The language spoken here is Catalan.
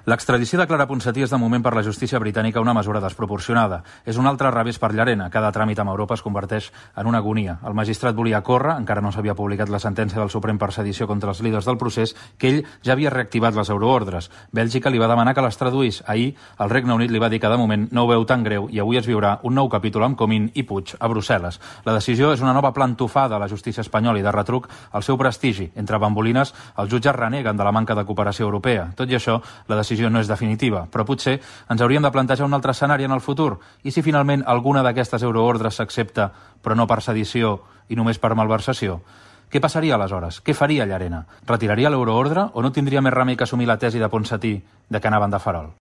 L'extradició de Clara Ponsatí és de moment per la justícia britànica una mesura desproporcionada. És un altre revés per Llarena. Cada tràmit amb Europa es converteix en una agonia. El magistrat volia córrer, encara no s'havia publicat la sentència del Suprem per sedició contra els líders del procés, que ell ja havia reactivat les euroordres. Bèlgica li va demanar que les traduís. Ahir, el Regne Unit li va dir que de moment no ho veu tan greu i avui es viurà un nou capítol amb Comín i Puig a Brussel·les. La decisió és una nova plantofada a la justícia espanyola i de retruc al seu prestigi. Entre bambolines, els jutges reneguen de la manca de cooperació europea. Tot i això, la decisió no és definitiva, però potser ens hauríem de plantejar un altre escenari en el futur. I si finalment alguna d'aquestes euroordres s'accepta, però no per sedició i només per malversació? Què passaria aleshores? Què faria Llarena? Retiraria l'euroordre o no tindria més remei que assumir la tesi de Ponsatí de que anaven de farol?